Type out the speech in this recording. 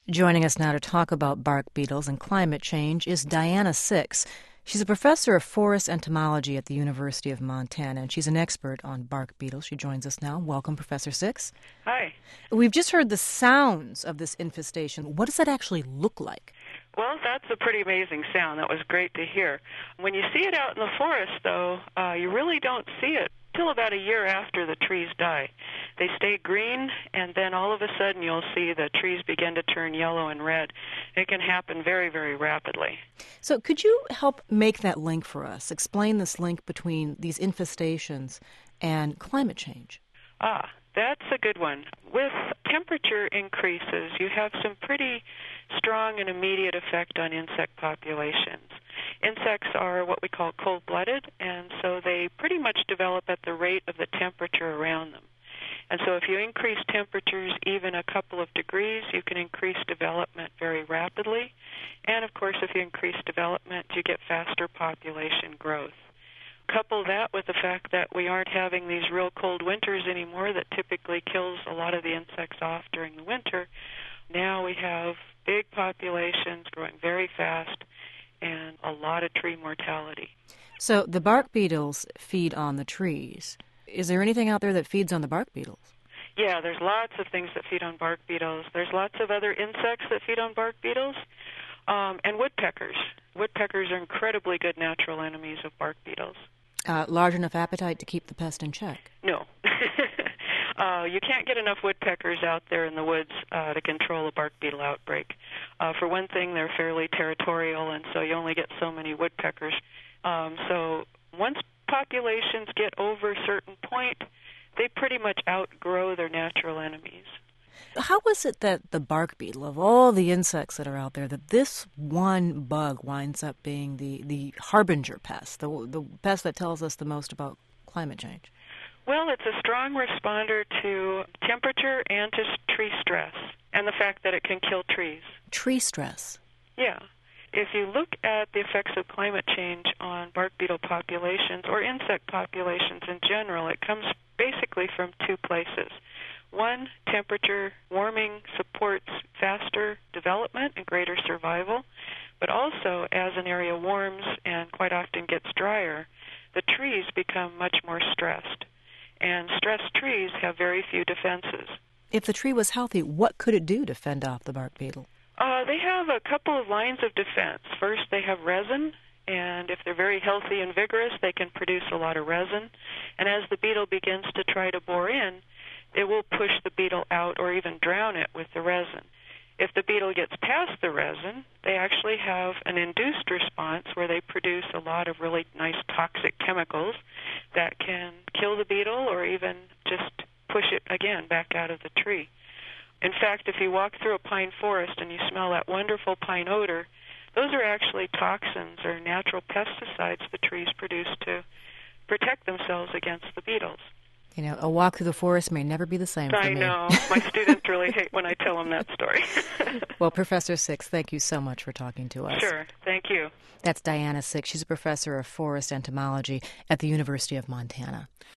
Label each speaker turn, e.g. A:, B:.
A: Joining us now to talk about bark beetles and climate change is Diana Six. She's a professor of forest entomology at the University of Montana, and she's an expert on bark beetles. She joins us now. Welcome, Professor Six.
B: Hi.
A: We've just heard the sounds of this infestation. What does that actually look like?
B: Well, that's a pretty amazing sound. That was great to hear. When you see it out in the forest, though, you really don't see it till about a year after the trees die. They stay green, and then all of a sudden you'll see the trees begin to turn yellow and red. It can happen very, very rapidly.
A: So could you help make that link for us? Explain this link between these infestations and climate change.
B: That's a good one. With temperature increases, you have some pretty strong and immediate effect on insect populations. Insects are what we call cold-blooded, and so they pretty much develop at the rate of the temperature around them. And so if you increase temperatures even a couple of degrees, you can increase development very rapidly. And of course, if you increase development, you get faster population growth. Couple that with the fact that we aren't having these real cold winters anymore that typically kills a lot of the insects off during the winter. Now we have big populations growing very fast and a lot of tree mortality.
A: So the bark beetles feed on the trees. Is there anything out there that feeds on the bark beetles?
B: Yeah, there's lots of things that feed on bark beetles. There's lots of other insects that feed on bark beetles, and woodpeckers. Woodpeckers are incredibly good natural enemies of bark beetles.
A: Large enough appetite to keep the pest in check?
B: No. You can't get enough woodpeckers out there in the woods to control a bark beetle outbreak. For one thing, they're fairly territorial, and so you only get so many woodpeckers. So once populations get over a certain point, they pretty much outgrow their natural enemies.
A: How is it that the bark beetle, of all the insects that are out there, that this one bug winds up being the harbinger pest, the pest that tells us the most about climate change?
B: Well, it's a strong responder to temperature and to tree stress, and the fact that it can kill trees.
A: Tree stress?
B: Yeah. If you look at the effects of climate change on bark beetle populations or insect populations in general, it comes basically from two places. One, temperature warming supports faster development and greater survival, but also as an area warms and quite often gets drier, the trees become much more stressed. And stressed trees have very few defenses.
A: If the tree was healthy, what could it do to fend off the bark beetle?
B: They have a couple of lines of defense. First, they have resin, and if they're very healthy and vigorous, they can produce a lot of resin. And as the beetle begins to try to bore in, it will push the beetle out or even drown it with the resin. If the beetle gets past the resin, they actually have an induced response where they produce a lot of really nice toxic chemicals that can kill the beetle or even just push it again back out of the tree. In fact, if you walk through a pine forest and you smell that wonderful pine odor, those are actually toxins or natural pesticides the trees produce to protect themselves against the beetles.
A: You know, a walk through the forest may never be the same for me.
B: I know. My students really hate when I tell them that story.
A: Well, Professor Six, thank you so much for talking to us.
B: Sure. Thank you.
A: That's Diana Six. She's a professor of forest entomology at the University of Montana.